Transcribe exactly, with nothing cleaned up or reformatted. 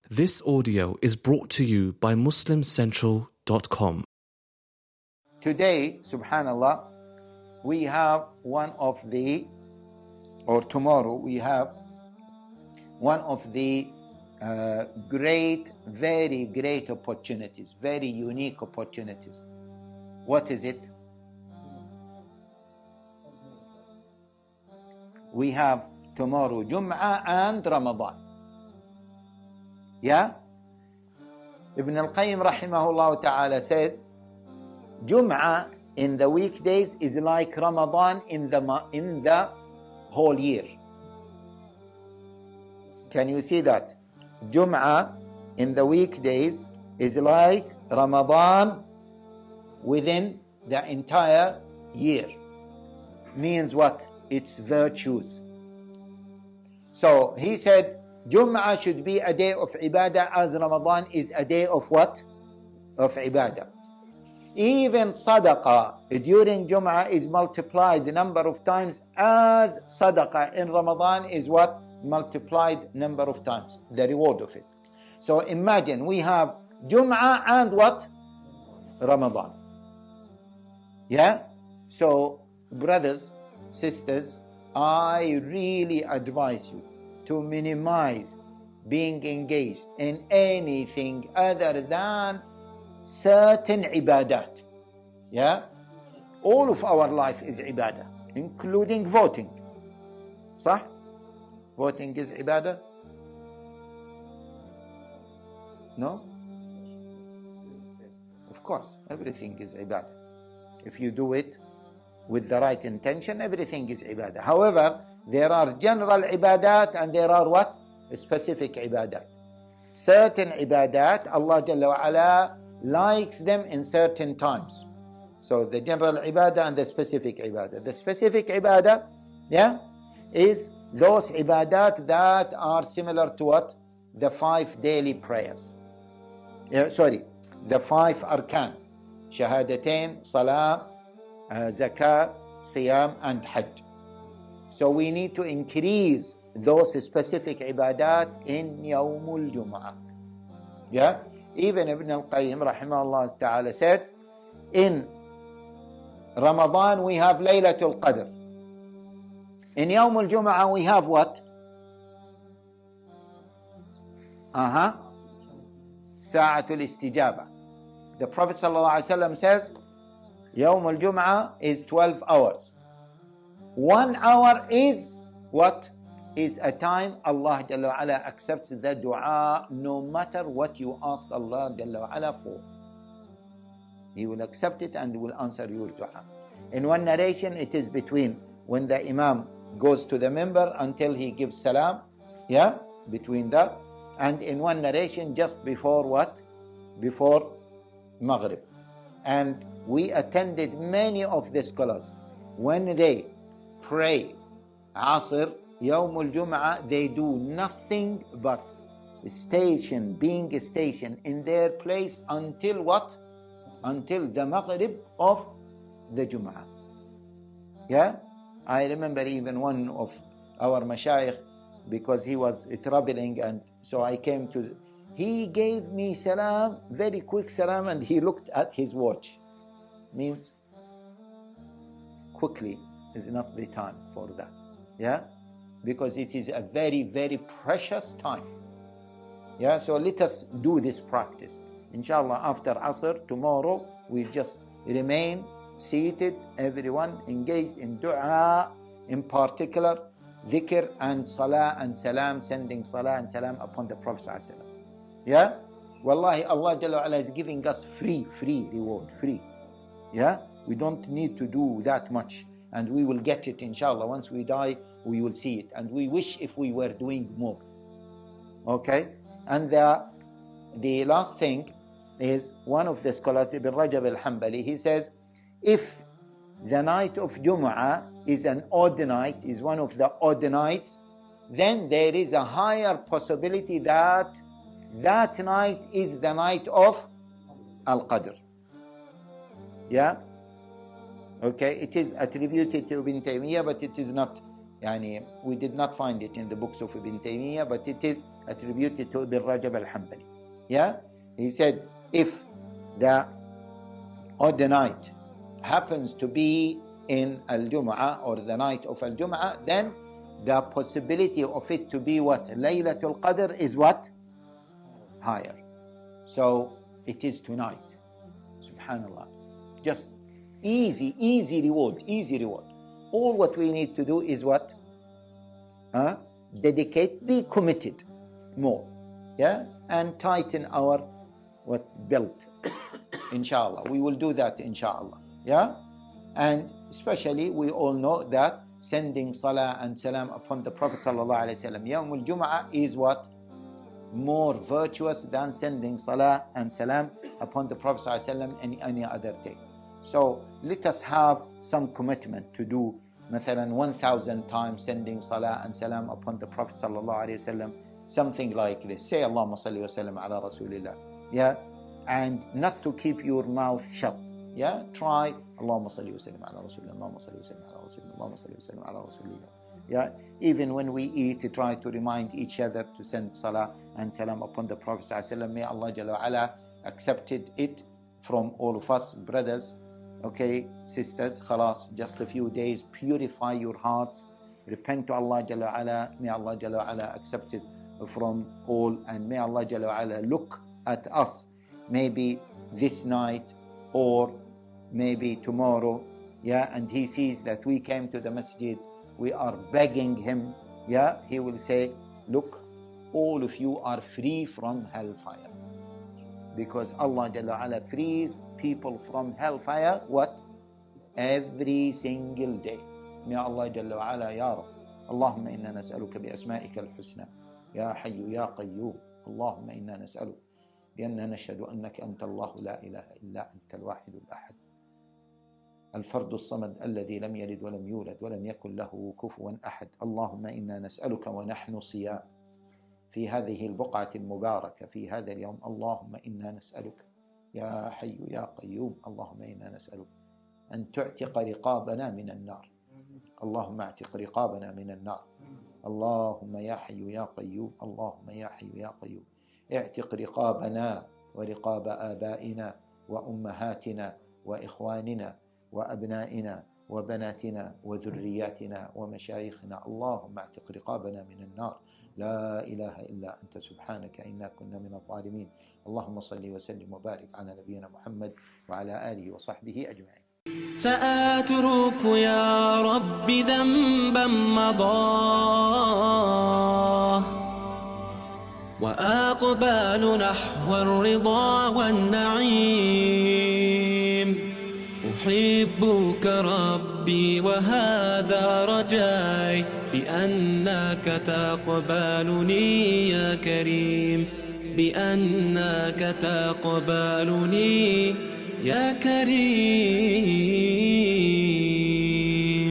This audio is brought to you by Muslim Central dot com. Today, subhanallah, we have one of the, or tomorrow we have one of the uh, great, very great opportunities, very unique opportunities. What is it? We have tomorrow Jum'ah and Ramadan. Yeah? Ibn al-Qayyim rahimahullah ta'ala says, Jum'ah in the weekdays is like Ramadan in the, in the whole year. Can you see that? Jum'ah in the weekdays is like Ramadan within the entire year. Means what? It's virtues. So he said, Jum'ah should be a day of ibadah as Ramadan is a day of what? Of ibadah. Even sadaqah during Jum'ah is multiplied the number of times as sadaqah in Ramadan is what? Multiplied number of times, the reward of it. So imagine we have Jum'ah and what? Ramadan. Yeah? So brothers, sisters, I really advise you to minimize being engaged in anything other than certain ibadat. Yeah? All of our life is ibadah, including voting. صح? Voting is ibadah? No? Of course, everything is ibadah. If you do it with the right intention, everything is ibadah. However, there are general ibadat and there are what? Specific ibadat. Certain ibadat, Allah Jalla wa Ala likes them in certain times. So the general ibadah and the specific ibadah. The specific ibadah, yeah, is those ibadat that are similar to what? The five daily prayers. Yeah, sorry, the five arkan. Shahadatain, salah, uh, zakah, siyam and hajj. So we need to increase those specific ibadat in Yawmul Jum'ah. Yeah? Even Ibn al-Qayyim rahimahullah ta'ala said, in Ramadan we have Laylatul Qadr. In Yawmul Jum'ah we have what? Uh-huh. Sa'atul Istijaba. The Prophet sallallahu alaihi wasallam says, Yawmul Jum'ah is twelve hours. One hour is what? Is a time Allah Jalla wa Ala accepts the dua no matter what you ask Allah Jalla wa Ala for. He will accept it and will answer your dua. In one narration, it is between when the Imam goes to the minbar until he gives salam, yeah, between that. And in one narration, just before what? Before Maghrib. And we attended many of the scholars. When they pray Asr, Yawmul Jum'ah, they do nothing but station, being a station in their place until what? Until the Maghrib of the Jum'ah. Yeah? I remember even one of our mashayikh, because he was traveling and so I came to, he gave me salam, very quick salam, and he looked at his watch. Means quickly is not the time for that. Yeah? Because it is a very, very precious time. Yeah, so let us do this practice. Inshallah, after Asr, tomorrow, we just remain seated, everyone engaged in dua, in particular, dhikr and salah and salam, sending salah and salam upon the Prophet ﷺ. Yeah? Wallahi, Allah Jalla wa Ala is giving us free, free reward, free. Yeah? We don't need to do that much. And we will get it, inshallah. Once we die, we will see it. And we wish if we were doing more. Okay? And the, the last thing is, one of the scholars, Ibn Rajab al-Hanbali, he says, if the night of Jum'ah is an odd night, is one of the odd nights, then there is a higher possibility that that night is the night of Al-Qadr. Yeah? Okay, it is attributed to Ibn Taymiyyah, but it is not, yani, we did not find it in the books of Ibn Taymiyyah, but it is attributed to Ibn Rajab al-Hanbali. Yeah, he said if the odd night happens to be in Al-Jum'ah or the night of Al-Jum'ah, then the possibility of it to be what? Laylatul Qadr is what? Higher. So it is tonight. Subhanallah. Just easy, easy reward, easy reward. All what we need to do is what? Huh? Dedicate, be committed more. Yeah? And tighten our what belt. Inshallah. We will do that inshallah. Yeah? And especially we all know that sending salah and salam upon the Prophet sallallahu alaihi wasallam Yawm al-Jum'ah is what? More virtuous than sending salah and salam upon the Prophet sallallahu alaihi wasallam any, any other day. So let us have some commitment to do مثلا one thousand times sending salah and salam upon the Prophet sallallahu alaihi wasallam, something like this. Say Allahumma salli wa sallam ala Rasulillah. Yeah? And not to keep your mouth shut. Yeah, try Allahumma salli wa sallim ala Rasulillah, Allahumma salli wa sallim ala Rasulillah, Allahumma salli wa sallim ala Rasulillah. Yeah, even when we eat, to try to remind each other to send salah and salam upon the Prophet sallallahu alaihi wasallam. May Allah Jalla wa Ala accepted it from all of us, brothers. Okay, sisters, khalas, just a few days, purify your hearts, repent to Allah Jalla wa Ala. May Allah Jalla wa Ala accept it from all, and may Allah Jalla wa Ala look at us, maybe this night or maybe tomorrow, yeah, and he sees that we came to the masjid, we are begging him, yeah, he will say, look, all of you are free from hellfire, because Allah Jalla wa Ala frees people from hellfire, what? Every single day. May Allah Jalla wa Ala, Ya Rab, Allahumma inna nas'aluka bi asma'ika al-husna, Ya Hayyu Ya Qayyum, Allahumma inna nas'aluka بأننا نشهد أنك أنت الله لا إله إلا أنت الواحد الأحد الفرد الصمد الذي لم يلد ولم يولد ولم يكن له كفوا أحد اللهم إنا نسألك ونحن صيام في هذه البقعة المباركة في هذا اليوم اللهم إنا نسألك يا حي يا قيوم اللهم إنا نسألك أن تعتق رقابنا من النار اللهم اعتق رقابنا من النار اللهم يا حي يا قيوم اللهم يا حي يا قيوم اعتق رقابنا ورقاب آبائنا وأمهاتنا وإخواننا وأبنائنا وبناتنا وذرياتنا ومشايخنا اللهم اعتق رقابنا من النار لا إله إلا أنت سبحانك إنا كنا من الظالمين اللهم صل وسلم وبارك على نبينا محمد وعلى آله وصحبه أجمعين. سأترك يا رب ذنبا مضى وأقبل نحو الرضا والنعيم أحبك ربي وهذا رجاي بأنك تقبلني يا كريم بأنك تقبلني يا كريم.